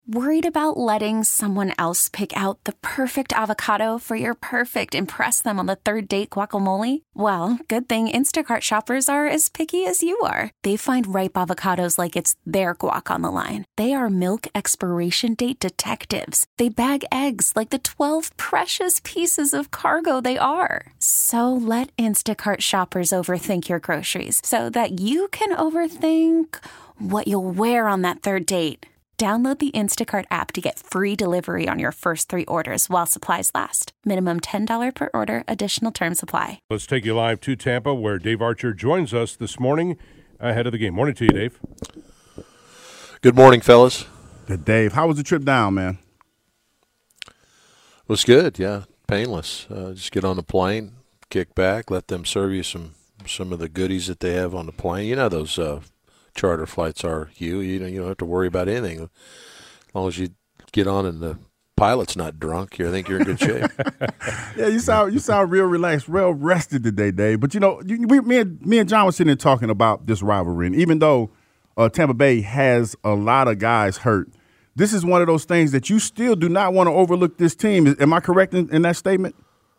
Worried about letting someone else pick out the perfect avocado for your perfect impress them on the third date guacamole? Well, good thing Instacart shoppers are as picky as you are. They find ripe avocados like it's their guac on the line. They are milk expiration date detectives. They bag eggs like the 12 precious pieces of cargo they are. So let Instacart shoppers overthink your groceries so that you can overthink what you'll wear on that third date. Download the Instacart app to get free delivery on your first 3 orders while supplies last. Minimum $10 per order. Additional terms apply. Let's take you live to Tampa, where Dave Archer joins us this morning ahead of the game. Morning to you, Dave. Good morning, fellas. Good, Dave. How was the trip down, man? It was good, yeah. Painless. Just get on the plane, kick back, let them serve you some of the goodies that they have on the plane. You know those charter flights are, you don't have to worry about anything as long as you get on and the pilot's not drunk. I think you're in good shape. Yeah, you sound real relaxed, real rested today, Dave. But me and John were sitting there talking about this rivalry, and even though Tampa Bay has a lot of guys hurt, this is one of those things that you still do not want to overlook this team. Am I correct in that statement?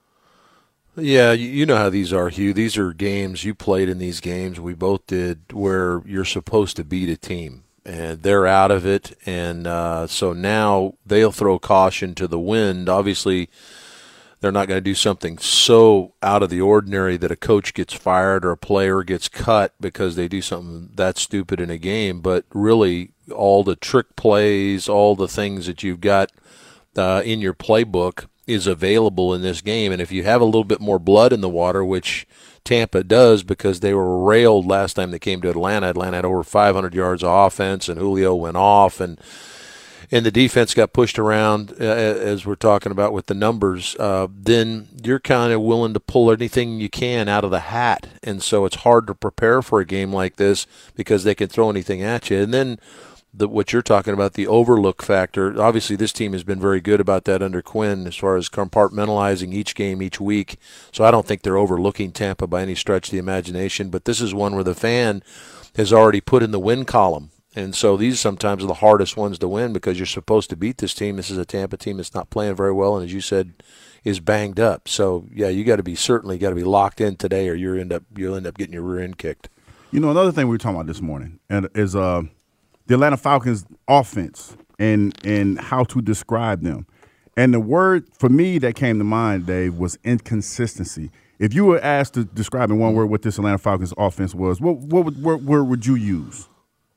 Yeah, you know how these are, Hugh. These are games. You played in these games. We both did, where you're supposed to beat a team, and they're out of it. And so now they'll throw caution to the wind. Obviously, they're not going to do something so out of the ordinary that a coach gets fired or a player gets cut because they do something that stupid in a game. But really, all the trick plays, all the things that you've got in your playbook is available in this game. And if you have a little bit more blood in the water, which Tampa does because they were railed last time they came to Atlanta. Atlanta had over 500 yards of offense, and Julio went off, and the defense got pushed around, as we're talking about with the numbers, then you're kind of willing to pull anything you can out of the hat. And so it's hard to prepare for a game like this because they can throw anything at you. And then what you're talking about, the overlook factor, obviously this team has been very good about that under Quinn as far as compartmentalizing each game each week. So I don't think they're overlooking Tampa by any stretch of the imagination. But this is one where the fan has already put in the win column. And so these sometimes are the hardest ones to win because you're supposed to beat this team. This is a Tampa team that's not playing very well and, as you said, is banged up. So, yeah, you got to be locked in today or you'll end up getting your rear end kicked. You know, another thing we were talking about this morning is the Atlanta Falcons offense and how to describe them. And the word for me that came to mind, Dave, was inconsistency. If you were asked to describe in one word what this Atlanta Falcons offense was, what word would you use?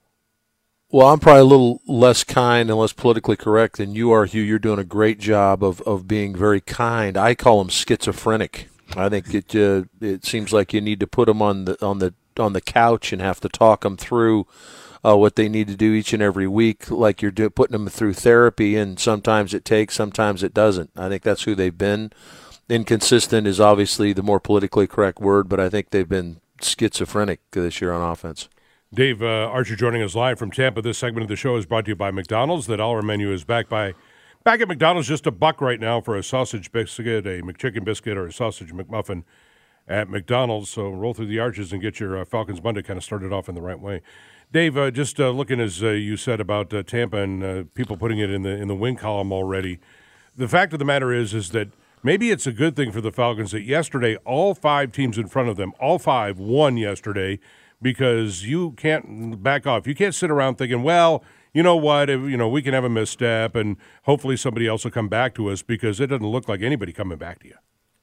Well, I'm probably a little less kind and less politically correct than you are, Hugh. You're doing a great job of being very kind. I call them schizophrenic. I think it seems like you need to put them on the couch and have to talk them through what they need to do each and every week, like you're putting them through therapy, and sometimes it takes, sometimes it doesn't. I think that's who they've been. Inconsistent is obviously the more politically correct word, but I think they've been schizophrenic this year on offense. Dave Archer joining us live from Tampa. This segment of the show is brought to you by McDonald's. The dollar menu is back at McDonald's, just $1 right now for a sausage biscuit, a McChicken biscuit, or a sausage McMuffin at McDonald's. So roll through the arches and get your Falcons Monday kind of started off in the right way. Dave, just looking, as you said about Tampa and people putting it in the win column already, the fact of the matter is that maybe it's a good thing for the Falcons that yesterday all 5 teams in front of them, all 5 won yesterday, because you can't back off. You can't sit around thinking, well, you know what, we can have a misstep and hopefully somebody else will come back to us, because it doesn't look like anybody coming back to you.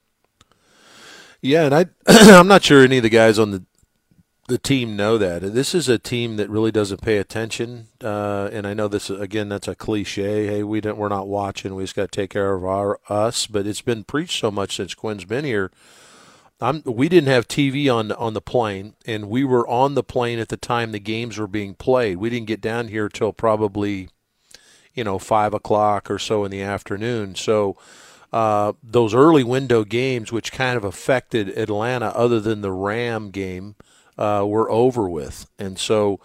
Yeah, and I'm not sure any of the guys on the team know that. This is a team that really doesn't pay attention, and I know this, again, that's a cliche. Hey, we're not watching. We just got to take care of us. But it's been preached so much since Quinn's been here. We didn't have TV on the plane, and we were on the plane at the time the games were being played. We didn't get down here till probably, 5 o'clock or so in the afternoon. So those early window games, which kind of affected Atlanta, other than the Ram game, were over with, and so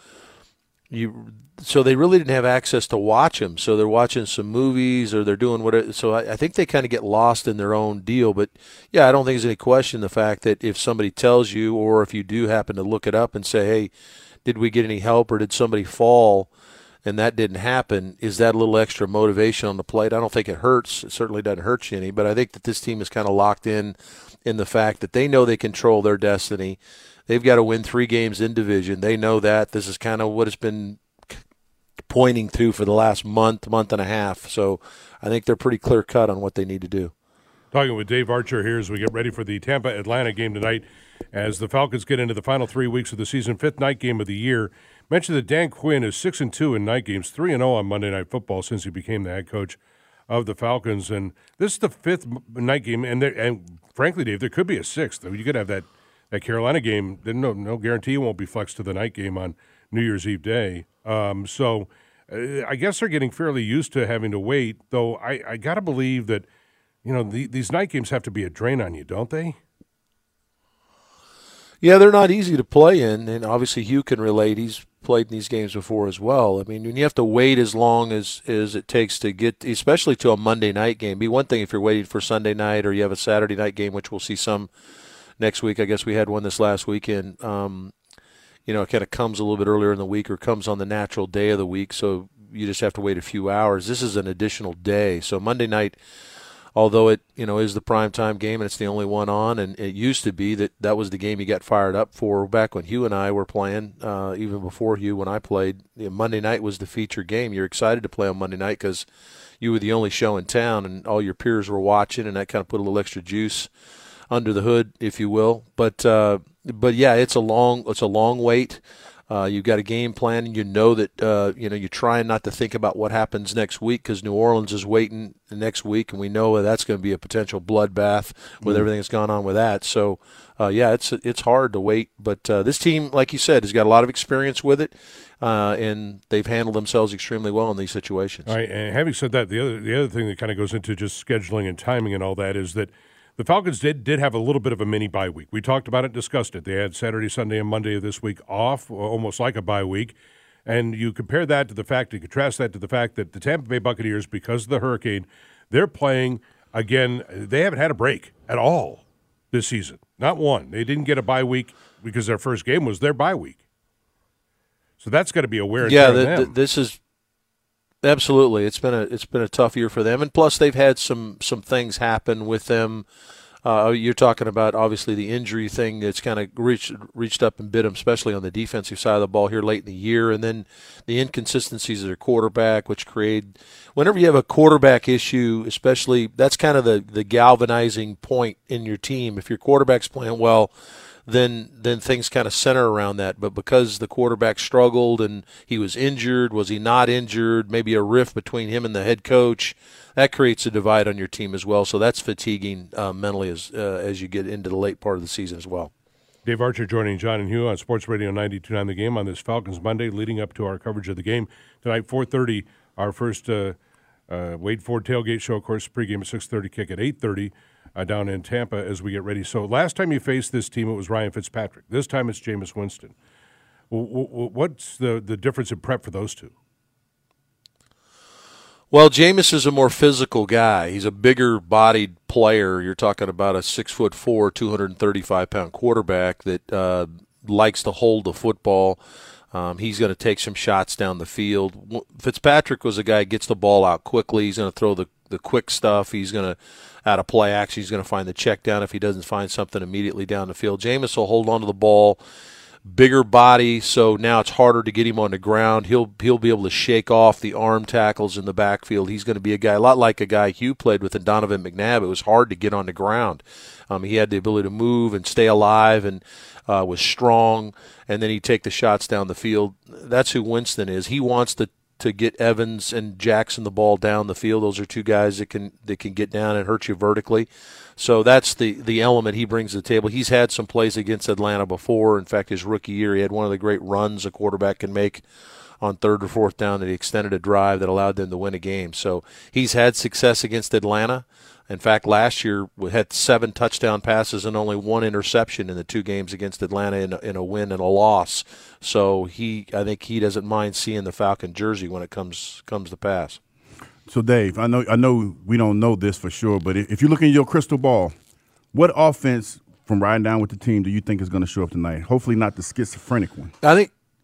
they really didn't have access to watch them. So they're watching some movies or they're doing whatever. So I think they kind of get lost in their own deal. But yeah, I don't think there's any question the fact that if somebody tells you, or if you do happen to look it up and say, hey, did we get any help or did somebody fall? and that didn't happen, is that a little extra motivation on the plate? I don't think it hurts. It certainly doesn't hurt you any, but I think that this team is kind of locked in the fact that they know they control their destiny. They've got to win 3 games in division. They know that. This is kind of what it's been pointing to for the last month and a half. So I think they're pretty clear-cut on what they need to do. Talking with Dave Archer here as we get ready for the Tampa-Atlanta game tonight as the Falcons get into the final 3 weeks of the season, 5th night game of the year. Mentioned that Dan Quinn is 6-2 in night games, 3-0 on Monday Night Football since he became the head coach of the Falcons. And this is the 5th night game, and frankly, Dave, there could be a 6th. I mean, you could have that Carolina game. No guarantee it won't be flexed to the night game on New Year's Eve day. So I guess they're getting fairly used to having to wait, though I got to believe that, these night games have to be a drain on you, don't they? Yeah, they're not easy to play in, and obviously Hugh can relate. He's played in these games before as well. I mean, when you have to wait as long as it takes to get, especially to a Monday night game. It'd be one thing if you're waiting for Sunday night or you have a Saturday night game, which we'll see some next week. I guess we had one this last weekend. It kind of comes a little bit earlier in the week or comes on the natural day of the week, so you just have to wait a few hours. This is an additional day. So Monday night, although it is the primetime game and it's the only one on, and it used to be that was the game you got fired up for back when Hugh and I were playing, even before Hugh when I played. Monday night was the feature game. You're excited to play on Monday night because you were the only show in town and all your peers were watching, and that kind of put a little extra juice under the hood, if you will. But yeah, it's a long wait. You've got a game plan, and that you're trying not to think about what happens next week because New Orleans is waiting next week, and we know that's going to be a potential bloodbath with everything that's gone on with that. So, it's hard to wait. But this team, like you said, has got a lot of experience with it, and they've handled themselves extremely well in these situations. All right, and having said that, the other thing that kind of goes into just scheduling and timing and all that is that the Falcons did have a little bit of a mini bye week. We talked about it, discussed it. They had Saturday, Sunday, and Monday of this week off, almost like a bye week. And you contrast that to the fact that the Tampa Bay Buccaneers, because of the hurricane, they're playing again. They haven't had a break at all this season. Not one. They didn't get a bye week because their first game was their bye week. So that's got to be a wear and tear on them. This is absolutely. It's been a tough year for them, and plus they've had some things happen with them. You're talking about obviously the injury thing that's kind of reached up and bit them, especially on the defensive side of the ball here late in the year, and then the inconsistencies of their quarterback, which create whenever you have a quarterback issue, especially that's kind of the galvanizing point in your team. If your quarterback's playing well, then things kind of center around that. But because the quarterback struggled and he was injured, was he not injured, maybe a rift between him and the head coach, that creates a divide on your team as well. So that's fatiguing mentally as you get into the late part of the season as well. Dave Archer joining John and Hugh on Sports Radio 92.9 The Game on this Falcons Monday, leading up to our coverage of the game. Tonight, 4:30, our first Wade Ford tailgate show, of course, pregame at 6:30, kick at 8:30. Down in Tampa as we get ready. So last time you faced this team, it was Ryan Fitzpatrick. This time it's Jameis Winston. What's the difference in prep for those two? Well, Jameis is a more physical guy. He's a bigger-bodied player. You're talking about a 6'4", 235-pound quarterback that likes to hold the football. He's going to take some shots down the field. Fitzpatrick was a guy who gets the ball out quickly. He's going to throw the quick stuff. He's going to, out of play action, he's going to find the check down if he doesn't find something immediately down the field. Jameis will hold on to the ball, bigger body, so now it's harder to get him on the ground. He'll be able to shake off the arm tackles in the backfield. He's going to be a guy, a lot like a guy Hugh played with in Donovan McNabb. It was hard to get on the ground. He had the ability to move and stay alive and was strong, and then he'd take the shots down the field. That's who Winston is. He wants to get Evans and Jackson the ball down the field. Those are two guys that can get down and hurt you vertically. So that's the element he brings to the table. He's had some plays against Atlanta before. In fact, his rookie year, he had one of the great runs a quarterback can make on third or fourth down that he extended a drive that allowed them to win a game. So he's had success against Atlanta. In fact, last year we had 7 touchdown passes and only 1 interception in the 2 games against Atlanta in a win and a loss. So I think he doesn't mind seeing the Falcon jersey when it comes to pass. So, Dave, I know we don't know this for sure, but if you look in your crystal ball, what offense from riding down with the team do you think is going to show up tonight? Hopefully not the schizophrenic one. I think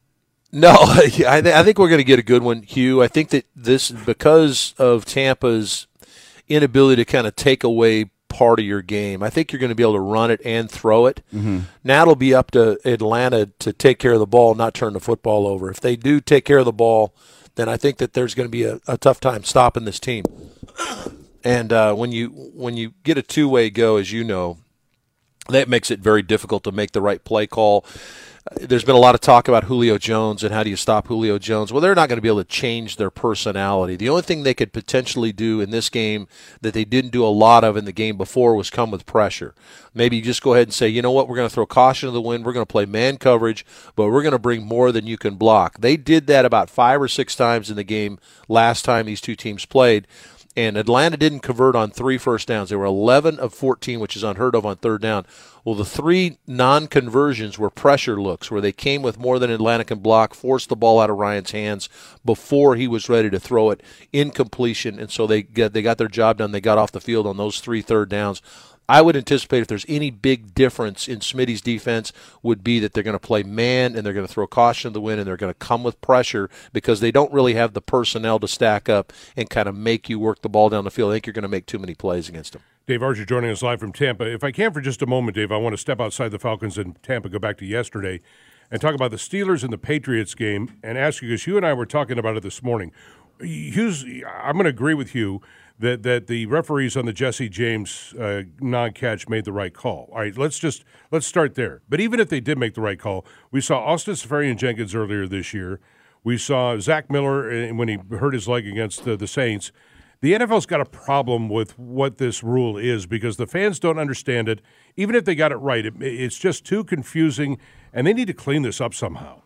No, I think we're going to get a good one, Hugh. I think that this, because of Tampa's inability to kind of take away part of your game, I think you're going to be able to run it and throw it. Mm-hmm. Now it'll be up to Atlanta to take care of the ball, not turn the football over. If they do take care of the ball, then I think that there's going to be a tough time stopping this team. And when you get a two-way go, as you know, that makes it very difficult to make the right play call. There's been a lot of talk about Julio Jones and how do you stop Julio Jones. Well, they're not going to be able to change their personality. The only thing they could potentially do in this game that they didn't do a lot of in the game before was come with pressure. Maybe you just go ahead and say, you know what, we're going to throw caution to the wind. We're going to play man coverage, but we're going to bring more than you can block. They did that about 5 or 6 times in the game last time these two teams played. And Atlanta didn't convert on 3 first downs. They were 11 of 14, which is unheard of on third down. Well, the 3 non-conversions were pressure looks, where they came with more than Atlanta can block, forced the ball out of Ryan's hands before he was ready to throw it, incompletion, and so they got their job done. They got off the field on those 3 third downs. I would anticipate if there's any big difference in Smitty's defense would be that they're going to play man and they're going to throw caution to the wind and they're going to come with pressure because they don't really have the personnel to stack up and kind of make you work the ball down the field. I think you're going to make too many plays against them. Dave Archer joining us live from Tampa. If I can for just a moment, Dave, I want to step outside the Falcons and Tampa, go back to yesterday, and talk about the Steelers and the Patriots game and ask you, because you and I were talking about it this morning. I'm going to agree with you that the referees on the Jesse James non-catch made the right call. All right, let's start there. But even if they did make the right call, we saw Austin Seferian-Jenkins earlier this year. We saw Zach Miller when he hurt his leg against the Saints. The NFL's got a problem with what this rule is because the fans don't understand it. Even if they got it right, it's just too confusing, and they need to clean this up somehow.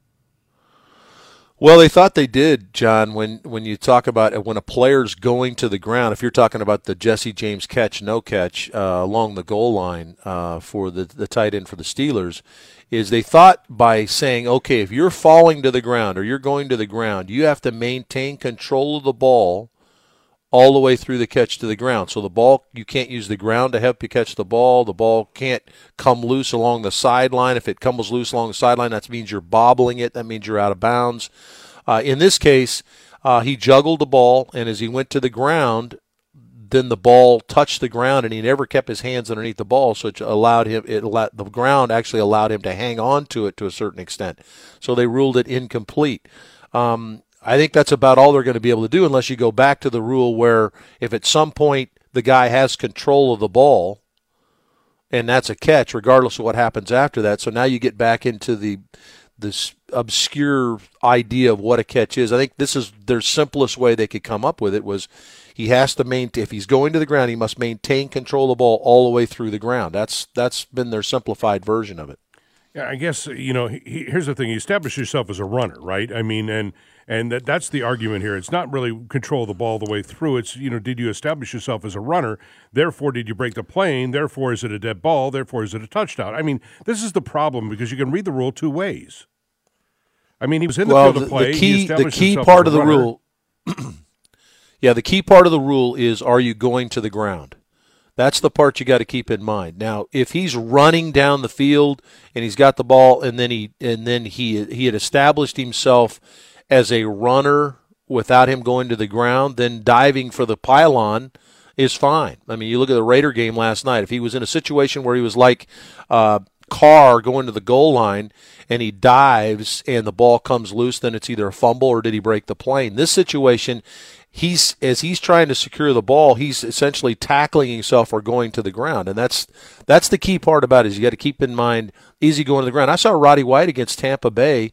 Well, they thought they did, John, when you talk about when a player's going to the ground, if you're talking about the Jesse James catch, no catch along the goal line for the tight end for the Steelers, is they thought by saying, okay, if you're falling to the ground or you're going to the ground, you have to maintain control of the ball all the way through the catch to the ground. So the ball, you can't use the ground to help you catch the ball. The ball can't come loose along the sideline. If it comes loose along the sideline, that means you're bobbling it. That means you're out of bounds. In this case, he juggled the ball, and as he went to the ground, then the ball touched the ground, and he never kept his hands underneath the ball, so the ground actually allowed him to hang on to it to a certain extent. So they ruled it incomplete. I think that's about all they're going to be able to do unless you go back to the rule where if at some point the guy has control of the ball and that's a catch regardless of what happens after that. So now you get back into this obscure idea of what a catch is. I think this is their simplest way they could come up with it was he has to maintain, if he's going to the ground, he must maintain control of the ball all the way through the ground. That's been their simplified version of it. Yeah, I guess, here's the thing. You establish yourself as a runner, right? I mean, and that's the argument here. It's not really control the ball the way through. It's, did you establish yourself as a runner? Therefore, did you break the plane? Therefore, is it a dead ball? Therefore, is it a touchdown? I mean, this is the problem because you can read the rule 2 ways. I mean, he was in the field of play. The key part of the rule, yeah, the key part of the rule is, are you going to the ground? That's the part you got to keep in mind. Now, if he's running down the field and he's got the ball, and then he had established himself as a runner without him going to the ground, then diving for the pylon is fine. I mean, you look at the Raider game last night. If he was in a situation where he was like Carr going to the goal line and he dives and the ball comes loose, then it's either a fumble or did he break the plane. This situation, as he's trying to secure the ball, he's essentially tackling himself or going to the ground, and that's the key part about it. Is you got to keep in mind, is he going to the ground? I saw Roddy White against Tampa Bay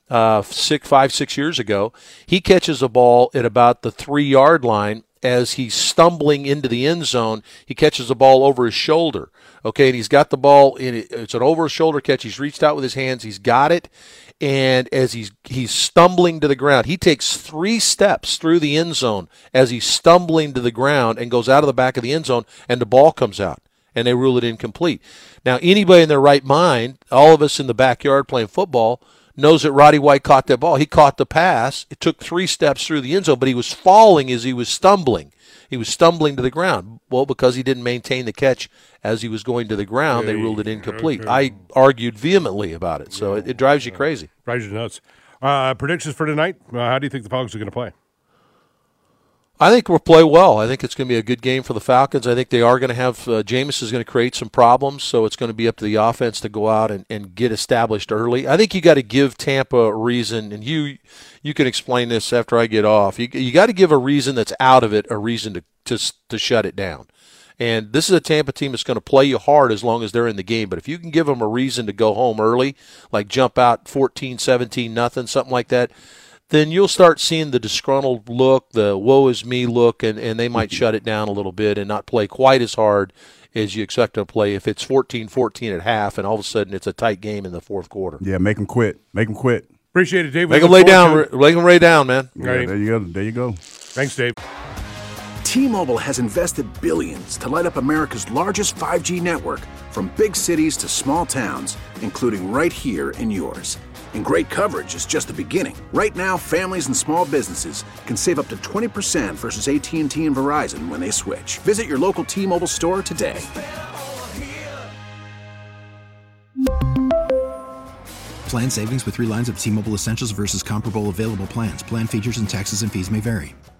5-6 years ago. He catches a ball at about the 3-yard line. As he's stumbling into the end zone, he catches the ball over his shoulder. Okay, and he's got the ball it's an over-his-shoulder catch. He's reached out with his hands. He's got it. And as he's stumbling to the ground, he takes 3 steps through the end zone as he's stumbling to the ground and goes out of the back of the end zone, and the ball comes out, and they rule it incomplete. Now, anybody in their right mind, all of us in the backyard playing football, knows that Roddy White caught that ball. He caught the pass. It took 3 steps through the end zone, but he was falling as he was stumbling. He was stumbling to the ground. Well, because he didn't maintain the catch as he was going to the ground, they ruled it incomplete. Okay. I argued vehemently about it, so it drives you crazy. Drives you nuts. Predictions for tonight? How do you think the Falcons are going to play? I think we'll play well. I think it's going to be a good game for the Falcons. I think they are going to have Jameis is going to create some problems, so it's going to be up to the offense to go out and get established early. I think you got to give Tampa a reason, and you can explain this after I get off. You got to give a reason that's out of it, a reason to shut it down. And this is a Tampa team that's going to play you hard as long as they're in the game. But if you can give them a reason to go home early, like jump out 14-17, nothing, something like that, then you'll start seeing the disgruntled look, the woe is me look, and they might shut it down a little bit and not play quite as hard as you expect them to play if it's 14-14 at half and all of a sudden it's a tight game in the fourth quarter. Yeah, make them quit. Make them quit. Appreciate it, Dave. Make them lay down. Make them lay down, man. Yeah, right. There you go. There you go. Thanks, Dave. T-Mobile has invested billions to light up America's largest 5G network, from big cities to small towns, including right here in yours. And great coverage is just the beginning. Right now, families and small businesses can save up to 20% versus AT&T and Verizon when they switch. Visit your local T-Mobile store today. Plan savings with 3 lines of T-Mobile Essentials versus comparable available plans. Plan features and taxes and fees may vary.